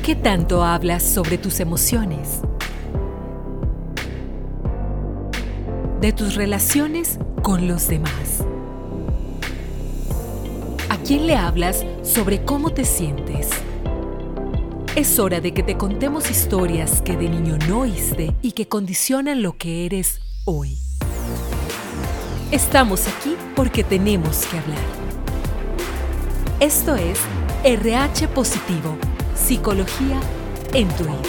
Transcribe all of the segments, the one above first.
¿Qué tanto hablas sobre tus emociones? De tus relaciones con los demás. ¿A quién le hablas sobre cómo te sientes? Es hora de que te contemos historias que de niño no oíste y que condicionan lo que eres hoy. Estamos aquí porque tenemos que hablar. Esto es RH Positivo, Psicología en tu oído.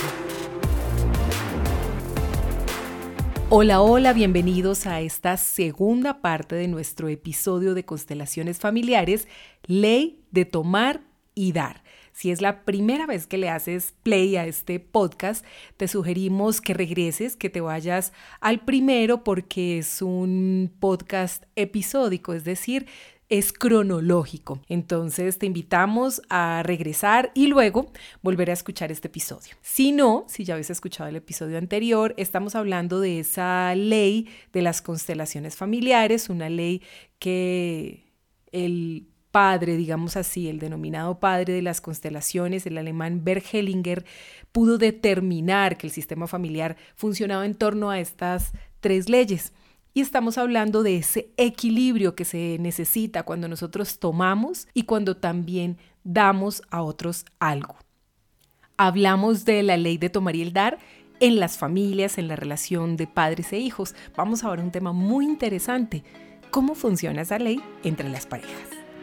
Hola, bienvenidos a esta segunda parte de nuestro episodio de Constelaciones Familiares, Ley de Tomar y Dar. Si es la primera vez que le haces play a este podcast, te sugerimos que regreses, que te vayas al primero porque es un podcast episódico, es decir, es cronológico. Entonces te invitamos a regresar y luego volver a escuchar este episodio. Si no, si ya habéis escuchado el episodio anterior, estamos hablando de esa ley de las constelaciones familiares, una ley que el padre, digamos así, el denominado padre de las constelaciones, el alemán Bert Hellinger, pudo determinar que el sistema familiar funcionaba en torno a estas tres leyes. Y estamos hablando de ese equilibrio que se necesita cuando nosotros tomamos y cuando también damos a otros algo. Hablamos de la ley de tomar y el dar en las familias, en la relación de padres e hijos. Vamos ahora a un tema muy interesante. ¿Cómo funciona esa ley entre las parejas?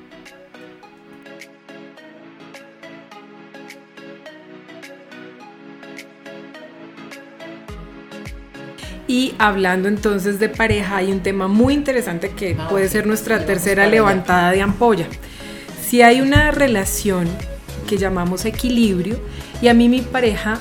Y hablando entonces de pareja, hay un tema muy interesante que puede ser nuestra tercera levantada de ampolla. Si hay una relación que llamamos equilibrio y a mí mi pareja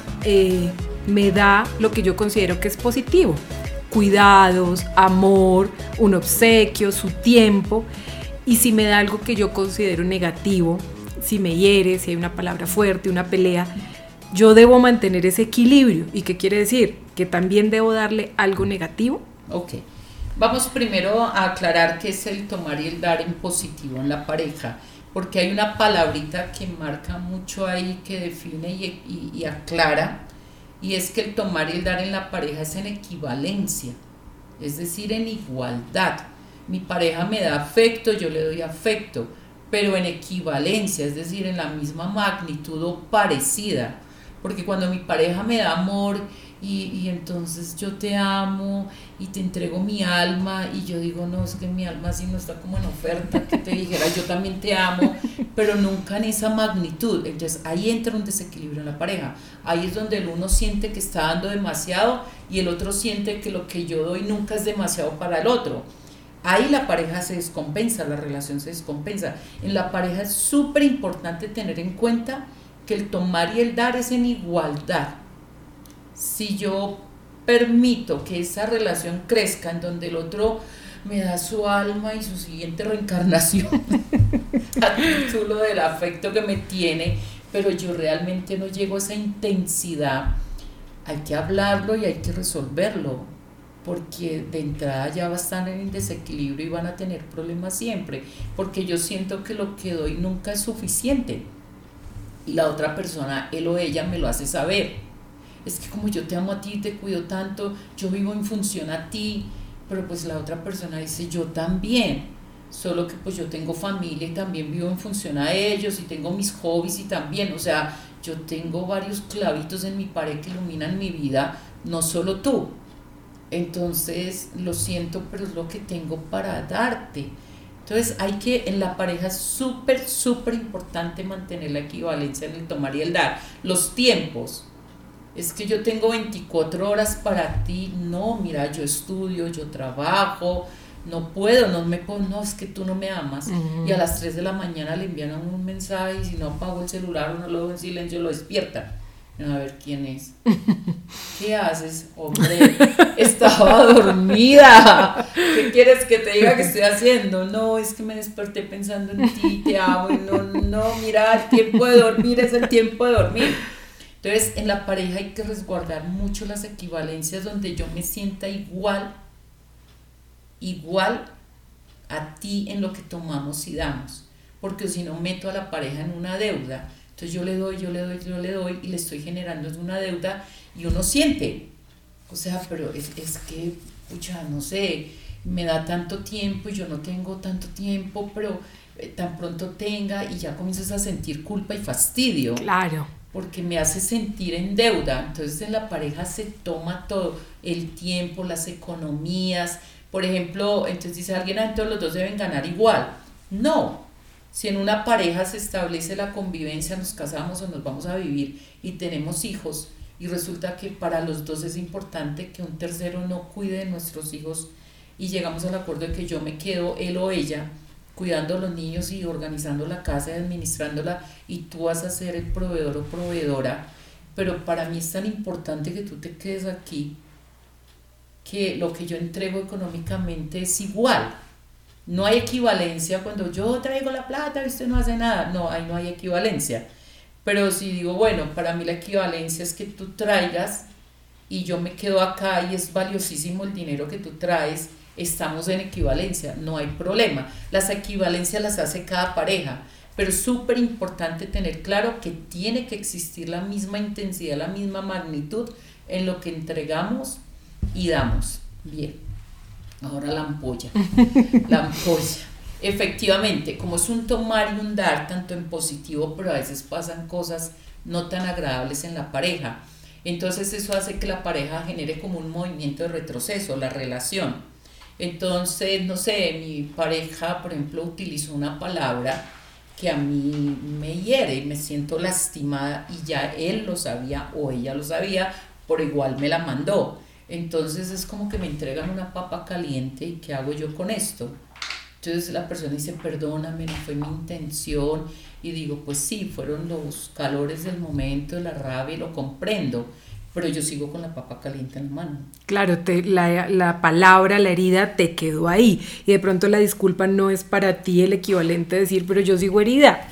me da lo que yo considero que es positivo, cuidados, amor, un obsequio, su tiempo, y si me da algo que yo considero negativo, si me hiere, si hay una palabra fuerte, una pelea, yo debo mantener ese equilibrio. ¿Y qué quiere decir? ¿Que también debo darle algo negativo? Ok, vamos primero a aclarar qué es el tomar y el dar en positivo en la pareja, porque hay una palabrita que marca mucho ahí, que define y aclara, y es que el tomar y el dar en la pareja es en equivalencia, es decir, en igualdad. Mi pareja me da afecto, yo le doy afecto, pero en equivalencia, es decir, en la misma magnitud o parecida. Porque cuando mi pareja me da amor y entonces yo te amo y te entrego mi alma y yo digo, no, es que mi alma así no está como en oferta, que te dijera yo también te amo, pero nunca en esa magnitud. Entonces ahí entra un desequilibrio en la pareja. Ahí es donde el uno siente que está dando demasiado y el otro siente que lo que yo doy nunca es demasiado para el otro. Ahí la pareja se descompensa, la relación se descompensa. En la pareja es súper importante tener en cuenta que el tomar y el dar es en igualdad. Si yo permito que esa relación crezca en donde el otro me da su alma y su siguiente reencarnación a título del afecto que me tiene, pero yo realmente no llego a esa intensidad, hay que hablarlo y hay que resolverlo, porque de entrada ya va a estar en desequilibrio y van a tener problemas siempre, porque yo siento que lo que doy nunca es suficiente. Y la otra persona, él o ella, me lo hace saber. Es que como yo te amo a ti, te cuido tanto, yo vivo en función a ti, pero pues la otra persona dice, yo también, solo que pues yo tengo familia y también vivo en función a ellos y tengo mis hobbies y también, o sea, yo tengo varios clavitos en mi pared que iluminan mi vida, no solo tú. Entonces, lo siento, pero es lo que tengo para darte. Entonces hay que, en la pareja es súper importante mantener la equivalencia en el tomar y el dar. Los tiempos, es que yo tengo 24 horas para ti, no, mira, yo estudio, yo trabajo, no puedo, no, es que tú no me amas. Y a las 3 de la mañana le envían a uno un mensaje y si no apago el celular o no lo dejo en silencio, lo despierta. A ver quién es. ¿Qué haces? Hombre, estaba dormida. ¿Qué quieres que te diga que estoy haciendo? No, es que me desperté pensando en ti, te amo. No, mira, el tiempo de dormir es el tiempo de dormir. Entonces, en la pareja hay que resguardar mucho las equivalencias donde yo me sienta igual a ti en lo que tomamos y damos. Porque si no meto a la pareja en una deuda. Entonces yo le doy y le estoy generando una deuda y uno siente, o sea, pero es que, pucha, no sé, me da tanto tiempo y yo no tengo tanto tiempo, pero tan pronto tenga y ya comienzas a sentir culpa y fastidio. Claro. Porque me hace sentir en deuda. Entonces en la pareja se toma todo, el tiempo, las economías. Por ejemplo, entonces dice alguien, entonces los dos deben ganar igual. No, si en una pareja se establece la convivencia, nos casamos o nos vamos a vivir y tenemos hijos, y resulta que para los dos es importante que un tercero no cuide de nuestros hijos y llegamos al acuerdo de que yo me quedo, él o ella, cuidando a los niños y organizando la casa y administrándola, y tú vas a ser el proveedor o proveedora, pero para mí es tan importante que tú te quedes aquí, que lo que yo entrego económicamente es igual. No hay equivalencia cuando yo traigo la plata y usted no hace nada. No, ahí no hay equivalencia. Pero si digo, bueno, para mí la equivalencia es que tú traigas y yo me quedo acá y es valiosísimo el dinero que tú traes, estamos en equivalencia, no hay problema. Las equivalencias las hace cada pareja, pero es súper importante tener claro que tiene que existir la misma intensidad, la misma magnitud en lo que entregamos y damos. Bien, ahora la ampolla. La ampolla. Efectivamente, como es un tomar y un dar, tanto en positivo, pero a veces pasan cosas no tan agradables en la pareja. Entonces eso hace que la pareja genere como un movimiento de retroceso, la relación. Entonces, no sé, mi pareja, por ejemplo, utilizó una palabra que a mí me hiere y me siento lastimada, y ya él lo sabía o ella lo sabía, pero igual me la mandó. Entonces es como que me entregan una papa caliente y ¿qué hago yo con esto? Entonces la persona dice, perdóname, no fue mi intención, y digo, pues sí, fueron los calores del momento, la rabia, y lo comprendo, pero yo sigo con la papa caliente en la mano. Claro, la palabra, la herida te quedó ahí, y de pronto la disculpa no es para ti el equivalente a decir, pero yo sigo herida.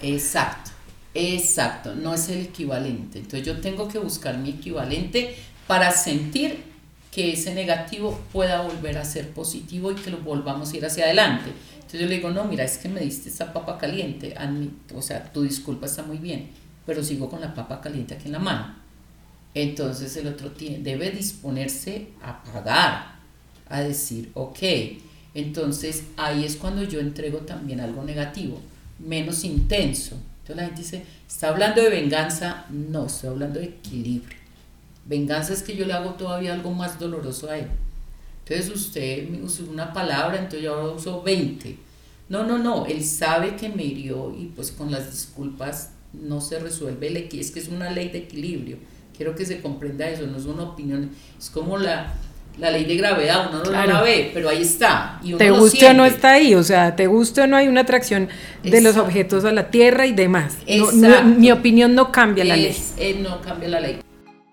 Exacto, no es el equivalente. Entonces yo tengo que buscar mi equivalente para sentir que ese negativo pueda volver a ser positivo y que lo volvamos a ir hacia adelante. Entonces yo le digo, no, mira, es que me diste esta papa caliente, o sea, tu disculpa está muy bien, pero sigo con la papa caliente aquí en la mano. Entonces el otro debe disponerse a pagar, a decir, ok. Entonces ahí es cuando yo entrego también algo negativo, menos intenso. Entonces la gente dice, ¿está hablando de venganza? No, estoy hablando de equilibrio. Venganza es que yo le hago todavía algo más doloroso a él. Entonces usted me usó una palabra, entonces yo ahora uso 20. No, él sabe que me hirió y pues con las disculpas no se resuelve, es que es una ley de equilibrio. Quiero que se comprenda eso, no es una opinión, es como la ley de gravedad, uno no la ve, pero ahí está. Y uno te guste o no está ahí, o sea, te guste o no, hay una atracción de los objetos a la tierra y demás. Mi opinión no cambia la ley. No cambia la ley.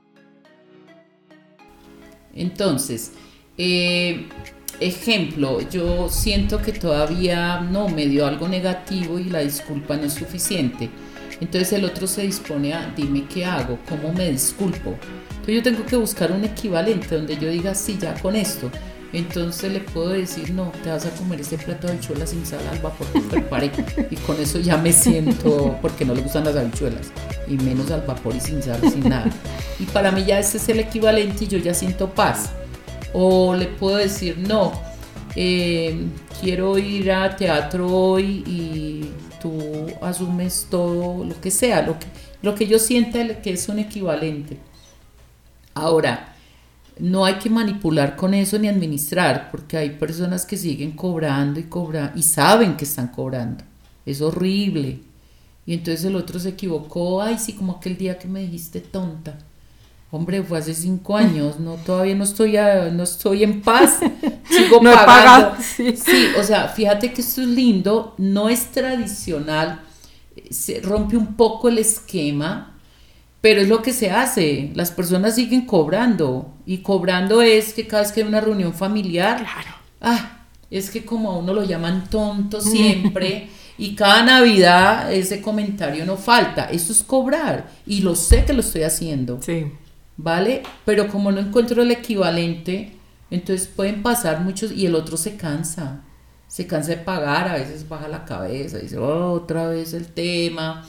Entonces, ejemplo, yo siento que todavía no me dio algo negativo y la disculpa no es suficiente. Entonces el otro se dispone a, dime qué hago, cómo me disculpo. Entonces yo tengo que buscar un equivalente donde yo diga, sí, ya con esto. Entonces le puedo decir, no, te vas a comer este plato de habichuelas sin sal al vapor que preparé. Y con eso ya me siento, porque no le gustan las habichuelas, y menos al vapor y sin sal, sin nada. Y para mí ya ese es el equivalente y yo ya siento paz. O le puedo decir, no, quiero ir a teatro hoy y tú asumes todo, lo que sea, lo que yo sienta que es un equivalente. Ahora, no hay que manipular con eso ni administrar, porque hay personas que siguen cobrando y saben que están cobrando. Es horrible. Y entonces el otro se equivocó, ay, sí, como aquel día que me dijiste tonta. Hombre, fue hace 5 años, todavía no estoy en paz, sigo no pagando. Sí, o sea, fíjate que esto es lindo, no es tradicional, se rompe un poco el esquema, pero es lo que se hace, las personas siguen cobrando, y cobrando es que cada vez que hay una reunión familiar, claro. Es que como a uno lo llaman tonto siempre, y cada Navidad ese comentario no falta, eso es cobrar, y lo sé que lo estoy haciendo. Sí. ¿Vale? Pero como no encuentro el equivalente, entonces pueden pasar muchos y el otro se cansa de pagar, a veces baja la cabeza, dice, otra vez el tema,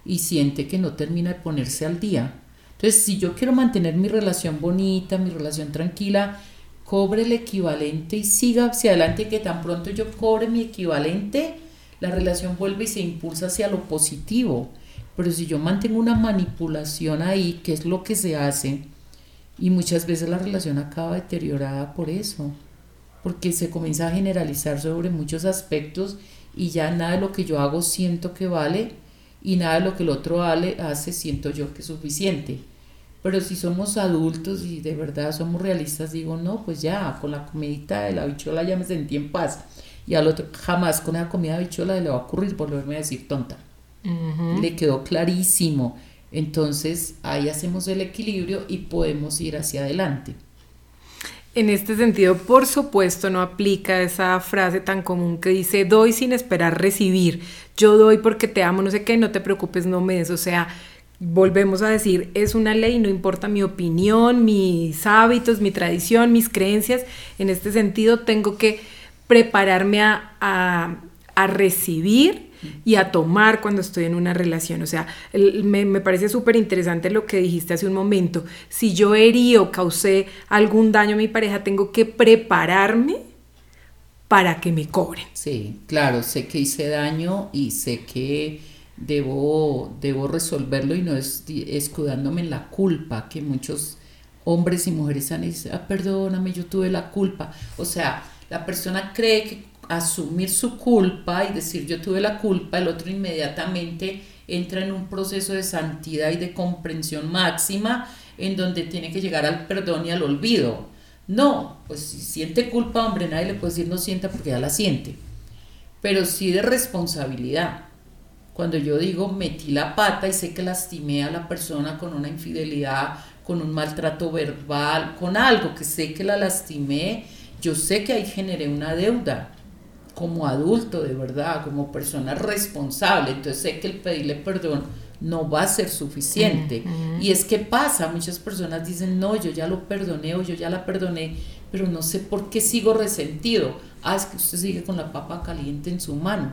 y siente que no termina de ponerse al día. Entonces, si yo quiero mantener mi relación bonita, mi relación tranquila, cobre el equivalente y siga hacia adelante, que tan pronto yo cobre mi equivalente, la relación vuelve y se impulsa hacia lo positivo. Pero si yo mantengo una manipulación ahí, ¿qué es lo que se hace? Y muchas veces la relación acaba deteriorada por eso, porque se comienza a generalizar sobre muchos aspectos y ya nada de lo que yo hago siento que vale y nada de lo que el otro hace siento yo que es suficiente. Pero si somos adultos y de verdad somos realistas, digo, no, pues ya, con la comidita de la habichuela ya me sentí en paz. Y al otro, jamás con esa comida de habichuela le va a ocurrir volverme a decir tonta. Uh-huh. Le quedó clarísimo. Entonces ahí hacemos el equilibrio y podemos ir hacia adelante. En este sentido, por supuesto, no aplica esa frase tan común que dice, doy sin esperar recibir. Yo doy porque te amo, no sé qué, no te preocupes, no me des. O sea, volvemos a decir, es una ley, no importa mi opinión, mis hábitos, mi tradición, mis creencias. En este sentido, tengo que prepararme a recibir y a tomar cuando estoy en una relación. O sea, me parece súper interesante lo que dijiste hace un momento. Si yo herí o causé algún daño a mi pareja, tengo que prepararme para que me cobren. Sí, claro, sé que hice daño y sé que debo resolverlo y no escudándome en la culpa, que muchos hombres y mujeres han dicho, perdóname, yo tuve la culpa. O sea, la persona cree que asumir su culpa y decir yo tuve la culpa, el otro inmediatamente entra en un proceso de santidad y de comprensión máxima en donde tiene que llegar al perdón y al olvido. No, pues si siente culpa, hombre, nadie le puede decir no sienta porque ya la siente, pero sí de responsabilidad. Cuando yo digo metí la pata y sé que lastimé a la persona con una infidelidad, con un maltrato verbal, con algo que sé que la lastimé, yo sé que ahí generé una deuda como adulto, de verdad, como persona responsable. Entonces sé que el pedirle perdón no va a ser suficiente. Uh-huh. Y es que pasa, muchas personas dicen, no, yo ya lo perdoné o yo ya la perdoné, pero no sé por qué sigo resentido. Es que usted sigue con la papa caliente en su mano.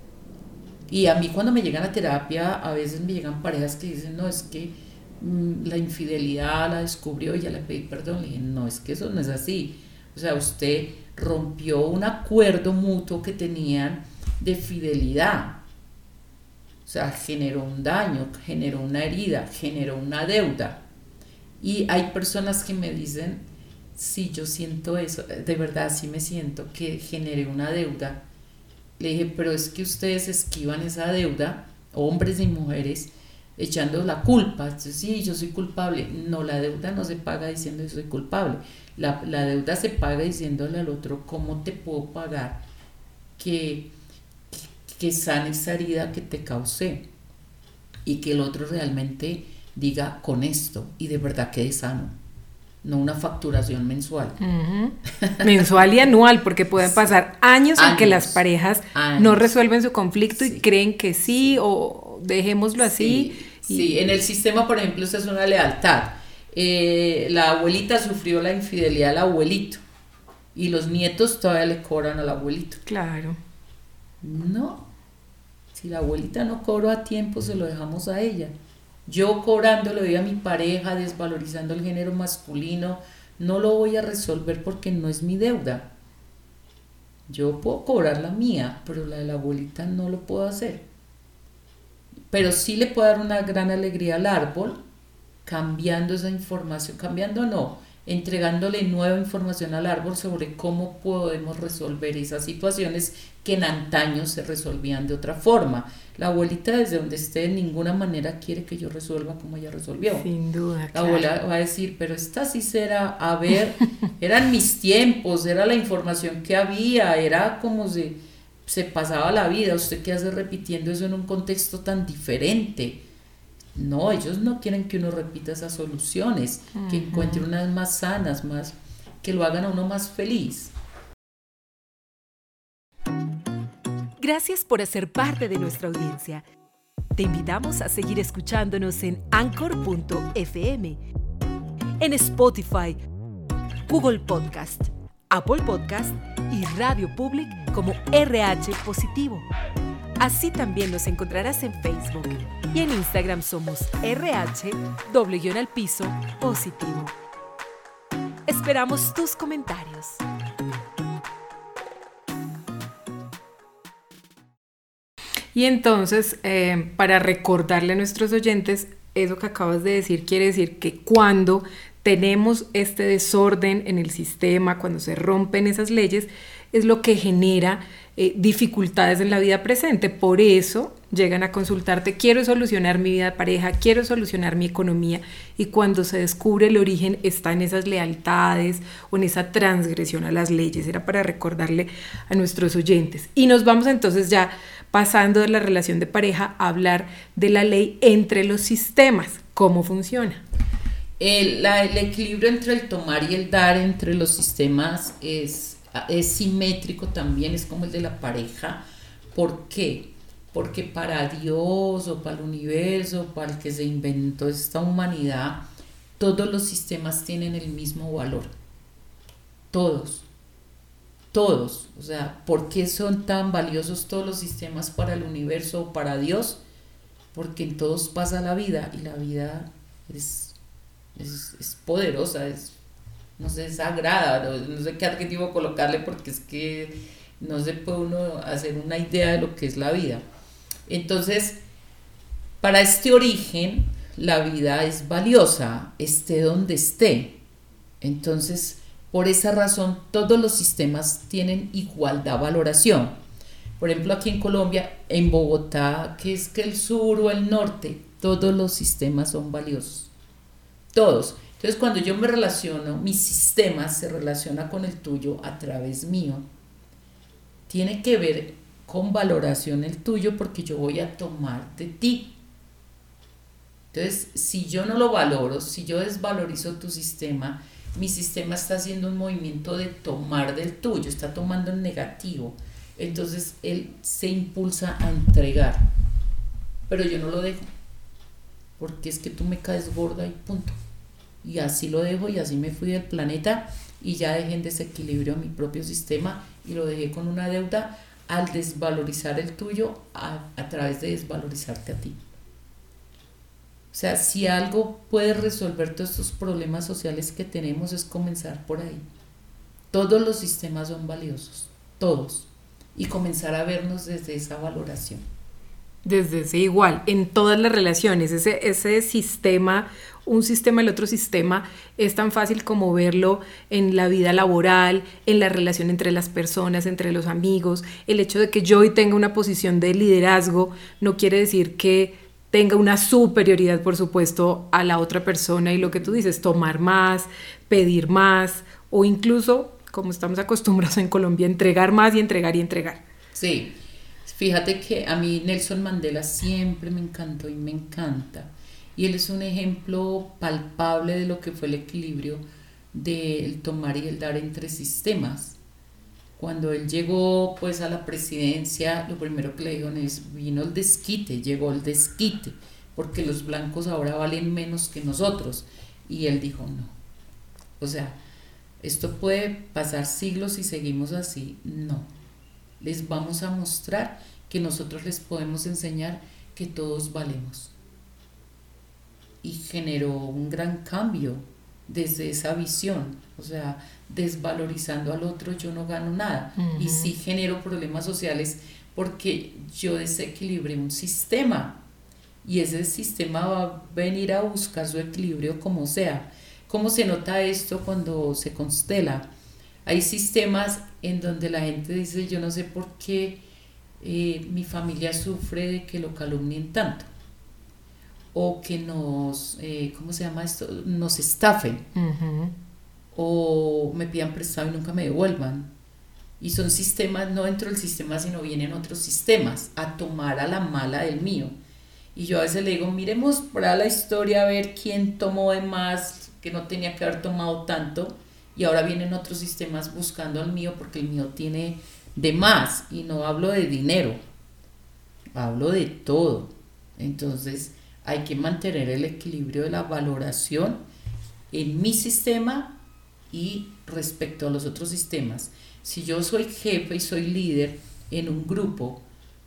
Y a mí cuando me llegan a terapia, a veces me llegan parejas que dicen, no, es que la infidelidad la descubrió y ya le pedí perdón. Le dije, no, es que eso no es así. O sea, usted rompió un acuerdo mutuo que tenían de fidelidad. O sea, generó un daño, generó una herida, generó una deuda. Y hay personas que me dicen, sí, yo siento eso, de verdad sí me siento que generé una deuda. Le dije, pero es que ustedes esquivan esa deuda, hombres y mujeres, echando la culpa. Entonces, sí, yo soy culpable. No, la deuda no se paga diciendo que soy culpable. La deuda se paga diciéndole al otro cómo te puedo pagar que sane esa herida que te causé y que el otro realmente diga con esto y de verdad quede sano, no una facturación mensual. Uh-huh. Mensual y anual, porque pueden pasar años en que las parejas no resuelven su conflicto y creen que sí o dejémoslo así. Sí, en el sistema, por ejemplo, eso es una lealtad. La abuelita sufrió la infidelidad del abuelito y los nietos todavía le cobran al abuelito. Claro. No, si la abuelita no cobró a tiempo, se lo dejamos a ella. Yo cobrando le doy a mi pareja, desvalorizando el género masculino, no lo voy a resolver porque no es mi deuda. Yo puedo cobrar la mía, pero la de la abuelita no lo puedo hacer. Pero sí le puedo dar una gran alegría al árbol, cambiando esa información, entregándole nueva información al árbol sobre cómo podemos resolver esas situaciones que en antaño se resolvían de otra forma. La abuelita desde donde esté de ninguna manera quiere que yo resuelva como ella resolvió. Sin duda, La abuela va a decir, pero esta sí será, eran mis tiempos, era la información que había, era como se pasaba la vida. ¿Usted qué hace repitiendo eso en un contexto tan diferente? No, ellos no quieren que uno repita esas soluciones, uh-huh, que encuentre unas más sanas, más que lo hagan a uno más feliz. Gracias por hacer parte de nuestra audiencia. Te invitamos a seguir escuchándonos en Anchor.fm, en Spotify, Google Podcast, Apple Podcast y Radio Public como RH Positivo. Así también nos encontrarás en Facebook y en Instagram somos RH_positivo. Esperamos tus comentarios. Y entonces, para recordarle a nuestros oyentes, eso que acabas de decir quiere decir que cuando tenemos este desorden en el sistema, cuando se rompen esas leyes, es lo que genera dificultades en la vida presente. Por eso llegan a consultarte: quiero solucionar mi vida de pareja, quiero solucionar mi economía, y cuando se descubre el origen está en esas lealtades o en esa transgresión a las leyes. Era para recordarle a nuestros oyentes. Y nos vamos entonces ya pasando de la relación de pareja a hablar de la ley entre los sistemas. ¿Cómo funciona? El equilibrio entre el tomar y el dar entre los sistemas es simétrico también, es como el de la pareja. ¿Por qué? Porque para Dios o para el universo, para el que se inventó esta humanidad, todos los sistemas tienen el mismo valor. Todos. O sea, ¿por qué son tan valiosos todos los sistemas para el universo o para Dios? Porque en todos pasa la vida, y la vida es poderosa, no sé, es sagrada, no sé qué adjetivo colocarle, porque es que no se puede uno hacer una idea de lo que es la vida. Entonces, para este origen, la vida es valiosa, esté donde esté. Entonces, por esa razón, todos los sistemas tienen igualdad valoración. Por ejemplo, aquí en Colombia, en Bogotá, que es que el sur o el norte, todos los sistemas son valiosos. Todos. Entonces, cuando yo me relaciono, mi sistema se relaciona con el tuyo a través mío. Tiene que ver con valoración el tuyo, porque yo voy a tomar de ti. Entonces, si yo no lo valoro, si yo desvalorizo tu sistema, mi sistema está haciendo un movimiento de tomar del tuyo, está tomando en negativo. Entonces, él se impulsa a entregar. Pero yo no lo dejo, porque es que tú me caes gorda y punto. Y así lo dejo, y así me fui del planeta, y ya dejé en desequilibrio mi propio sistema, y lo dejé con una deuda al desvalorizar el tuyo a través de desvalorizarte a ti. O sea, si algo puede resolver todos estos problemas sociales que tenemos, es comenzar por ahí. Todos los sistemas son valiosos, todos, y comenzar a vernos desde esa valoración. Desde ese igual, en todas las relaciones, ese sistema, un sistema, el otro sistema, es tan fácil como verlo en la vida laboral, en la relación entre las personas, entre los amigos. El hecho de que yo hoy tenga una posición de liderazgo no quiere decir que tenga una superioridad, por supuesto, a la otra persona, y lo que tú dices, tomar más, pedir más, o incluso, como estamos acostumbrados en Colombia, entregar más y entregar y entregar. Sí. Fíjate que a mí Nelson Mandela siempre me encantó y me encanta, y él es un ejemplo palpable de lo que fue el equilibrio del tomar y el dar entre sistemas. Cuando él llegó pues a la presidencia, lo primero que le dijeron es: llegó el desquite, porque los blancos ahora valen menos que nosotros. Y él dijo: no, o sea, esto puede pasar siglos y seguimos así. No, les vamos a mostrar que nosotros les podemos enseñar que todos valemos. Y generó un gran cambio desde esa visión. O sea, desvalorizando al otro yo no gano nada. Uh-huh. Y sí genero problemas sociales, porque yo desequilibré un sistema, y ese sistema va a venir a buscar su equilibrio como sea. ¿Cómo se nota esto cuando se constela? Hay sistemas en donde la gente dice: yo no sé por qué mi familia sufre de que lo calumnien tanto, o que nos, ¿cómo se llama esto? Nos estafen, uh-huh, o me pidan prestado y nunca me devuelvan. Y son sistemas, no dentro del sistema, sino vienen otros sistemas a tomar a la mala del mío. Y yo a veces le digo: miremos para la historia a ver quién tomó de más, que no tenía que haber tomado tanto, y ahora vienen otros sistemas buscando al mío, porque el mío tiene de más. Y no hablo de dinero, hablo de todo. Entonces hay que mantener el equilibrio de la valoración en mi sistema y respecto a los otros sistemas. Si yo soy jefe y soy líder en un grupo,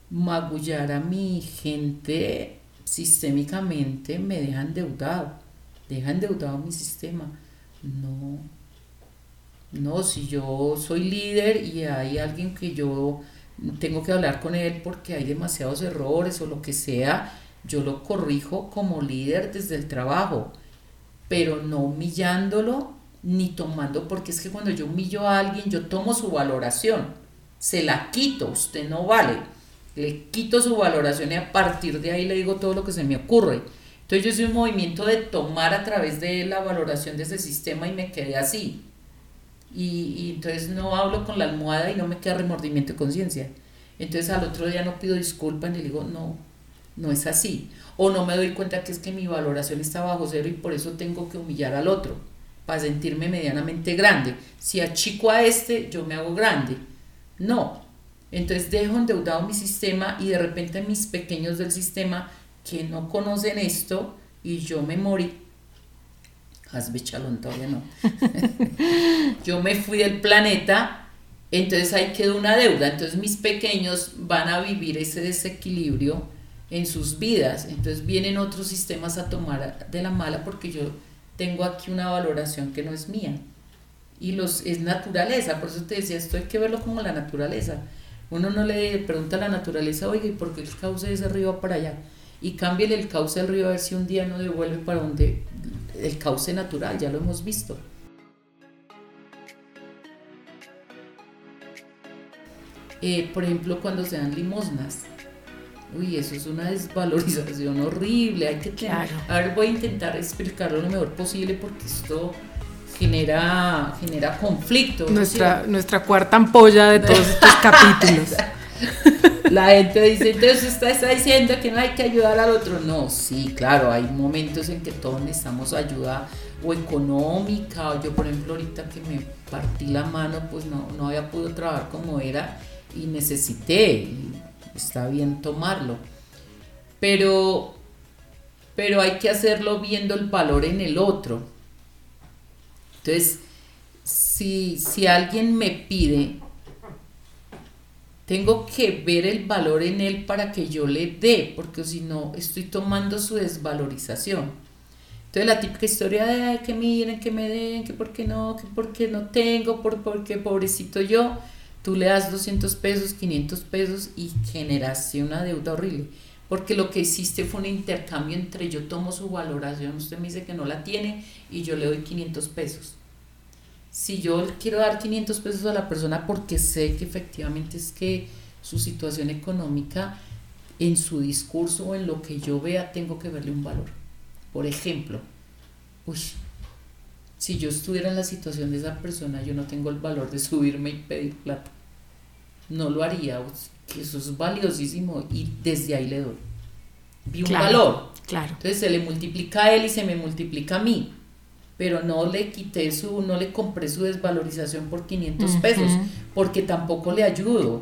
magullar a mi gente sistémicamente me deja endeudado mi sistema. No, no, si yo soy líder y hay alguien que yo tengo que hablar con él porque hay demasiados errores o lo que sea, yo lo corrijo como líder desde el trabajo, pero no humillándolo ni tomando, porque es que cuando yo humillo a alguien, yo tomo su valoración, se la quito, usted no vale, le quito su valoración y a partir de ahí le digo todo lo que se me ocurre. Entonces yo soy un movimiento de tomar a través de la valoración de ese sistema y me quedé así. Y entonces no hablo con la almohada y no me queda remordimiento de conciencia. Entonces al otro día no pido disculpas ni digo, no, no es así. O no me doy cuenta que es que mi valoración está bajo cero y por eso tengo que humillar al otro, para sentirme medianamente grande. Si achico a este, yo me hago grande. No. Entonces dejo endeudado mi sistema y de repente mis pequeños del sistema que no conocen esto y yo me morí. Hazme chalón, todavía no. Yo me fui del planeta, entonces ahí quedó una deuda. Entonces mis pequeños van a vivir ese desequilibrio en sus vidas. Entonces vienen otros sistemas a tomar de la mala porque yo tengo aquí una valoración que no es mía. Y es naturaleza, por eso te decía, esto hay que verlo como la naturaleza. Uno no le pregunta a la naturaleza, oiga, ¿y por qué el cauce de ese río va para allá? Y cámbiale el cauce del río a ver si un día no devuelve para donde el cauce natural, ya lo hemos visto. Por ejemplo, cuando se dan limosnas, uy, eso es una desvalorización horrible, hay que tener, claro. A ver, voy a intentar explicarlo lo mejor posible porque esto genera conflicto. Nuestra cuarta ampolla de todos estos capítulos. La gente dice, entonces usted está diciendo que no hay que ayudar al otro. No, sí, claro, hay momentos en que todos necesitamos ayuda o económica, o yo por ejemplo ahorita que me partí la mano, pues no había podido trabajar como era y necesité, y está bien tomarlo, pero hay que hacerlo viendo el valor en el otro. Entonces, si alguien me pide, tengo que ver el valor en él para que yo le dé, porque si no, estoy tomando su desvalorización. Entonces la típica historia de ay, que miren, que me den, que por qué no tengo, porque pobrecito yo, tú le das 200 pesos, 500 pesos y generaste una deuda horrible, porque lo que hiciste fue un intercambio entre yo tomo su valoración, usted me dice que no la tiene y yo le doy 500 pesos. Si yo quiero dar 500 pesos a la persona porque sé que efectivamente es que su situación económica, en su discurso o en lo que yo vea, tengo que verle un valor. Por ejemplo, si yo estuviera en la situación de esa persona, yo no tengo el valor de subirme y pedir plata. No lo haría, que eso es valiosísimo y desde ahí le doy. Vi un valor. Claro. Entonces se le multiplica a él y se me multiplica a mí. Pero no le compré su desvalorización por 500 pesos, porque tampoco le ayudo.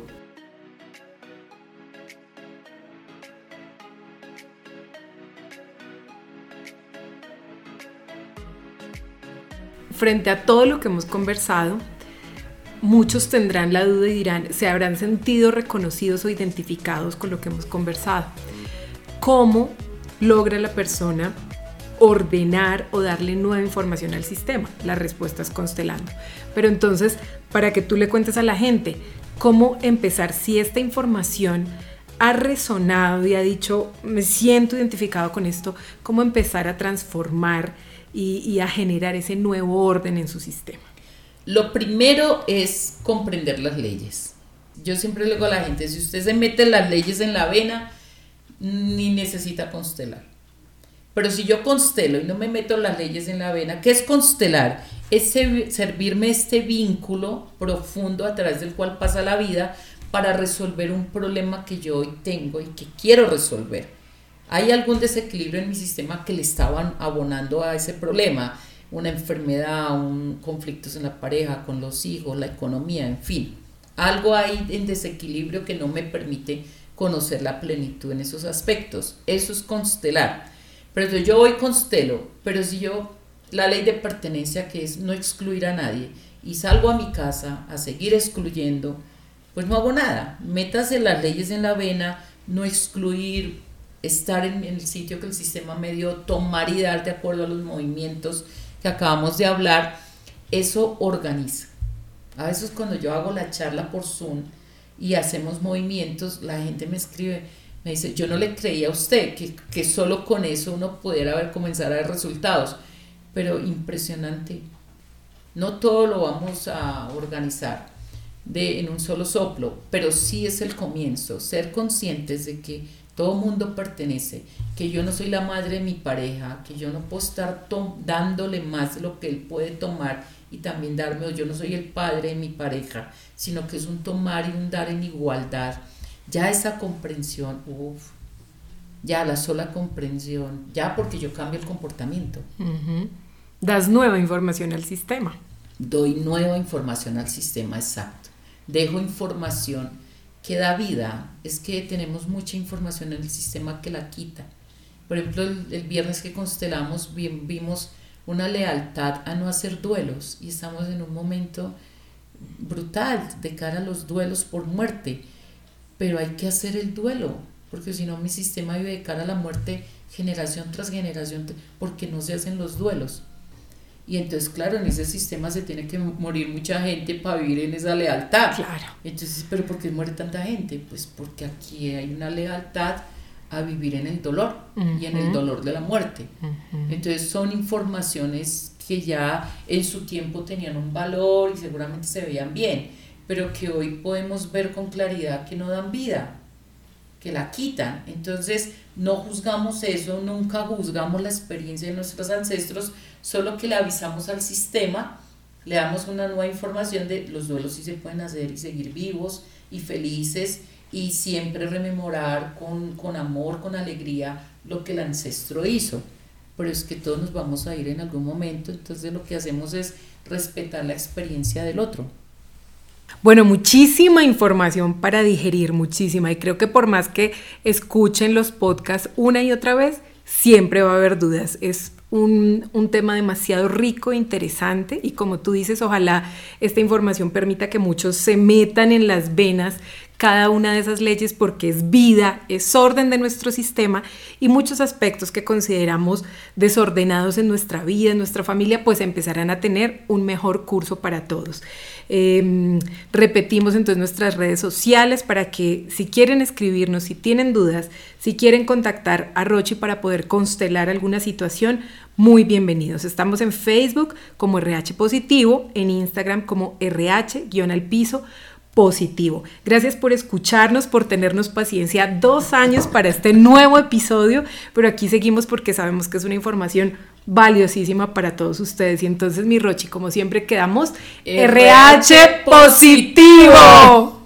Frente a todo lo que hemos conversado, muchos tendrán la duda y dirán, se habrán sentido reconocidos o identificados con lo que hemos conversado. ¿Cómo logra la persona ordenar o darle nueva información al sistema? La respuesta es constelando. Pero entonces, para que tú le cuentes a la gente cómo empezar, si esta información ha resonado y ha dicho, me siento identificado con esto, cómo empezar a transformar y a generar ese nuevo orden en su sistema. Lo primero es comprender las leyes. Yo siempre le digo a la gente, si usted se mete las leyes en la vena, ni necesita constelar. Pero si yo constelo y no me meto las leyes en la vena, ¿qué es constelar? Es servirme este vínculo profundo a través del cual pasa la vida para resolver un problema que yo hoy tengo y que quiero resolver. Hay algún desequilibrio en mi sistema que le estaban abonando a ese problema, una enfermedad, conflictos en la pareja, con los hijos, la economía, en fin. Algo hay en desequilibrio que no me permite conocer la plenitud en esos aspectos. Eso es constelar. Pero entonces yo voy constelo, pero si yo, la ley de pertenencia que es no excluir a nadie, y salgo a mi casa a seguir excluyendo, pues no hago nada. Métase las leyes en la vena, no excluir, estar en el sitio que el sistema me dio, tomar y dar de acuerdo a los movimientos que acabamos de hablar. Eso organiza. A veces cuando yo hago la charla por Zoom y hacemos movimientos, la gente me escribe, me dice, yo no le creía a usted que solo con eso uno pudiera comenzar a ver resultados, pero impresionante. No todo lo vamos a organizar en un solo soplo, pero sí es el comienzo, ser conscientes de que todo mundo pertenece, que yo no soy la madre de mi pareja, que yo no puedo estar dándole más de lo que él puede tomar y también darme, o yo no soy el padre de mi pareja, sino que es un tomar y un dar en igualdad. Ya esa comprensión, ya la sola comprensión, ya porque yo cambio el comportamiento. Uh-huh. Das nueva información al sistema. Doy nueva información al sistema, exacto. Dejo información que da vida. Es que tenemos mucha información en el sistema que la quita. Por ejemplo, el viernes que constelamos vimos una lealtad a no hacer duelos y estamos en un momento brutal de cara a los duelos por muerte, pero hay que hacer el duelo, porque si no mi sistema vive de cara a la muerte generación tras generación, porque no se hacen los duelos. Y entonces, claro, en ese sistema se tiene que morir mucha gente para vivir en esa lealtad. Claro. Entonces, ¿pero por qué muere tanta gente? Pues porque aquí hay una lealtad a vivir en el dolor, uh-huh, y en el dolor de la muerte. Uh-huh. Entonces, son informaciones que ya en su tiempo tenían un valor y seguramente se veían bien, pero que hoy podemos ver con claridad que no dan vida, que la quitan. Entonces, no juzgamos eso, nunca juzgamos la experiencia de nuestros ancestros, solo que le avisamos al sistema, le damos una nueva información de los duelos sí se pueden hacer y seguir vivos y felices y siempre rememorar con amor, con alegría lo que el ancestro hizo. Pero es que todos nos vamos a ir en algún momento, entonces lo que hacemos es respetar la experiencia del otro. Bueno, muchísima información para digerir, muchísima, y creo que por más que escuchen los podcasts una y otra vez, siempre va a haber dudas. Es un tema demasiado rico e interesante y como tú dices, ojalá esta información permita que muchos se metan en las venas cada una de esas leyes porque es vida, es orden de nuestro sistema y muchos aspectos que consideramos desordenados en nuestra vida, en nuestra familia, pues empezarán a tener un mejor curso para todos. Repetimos entonces nuestras redes sociales para que si quieren escribirnos, si tienen dudas, si quieren contactar a Rochi para poder constelar alguna situación, muy bienvenidos. Estamos en Facebook como RH Positivo, en Instagram como RH_positivo. Gracias por escucharnos, por tenernos paciencia 2 años para este nuevo episodio, pero aquí seguimos porque sabemos que es una información valiosísima para todos ustedes. Y entonces, mi Rochi, como siempre, quedamos RH Positivo.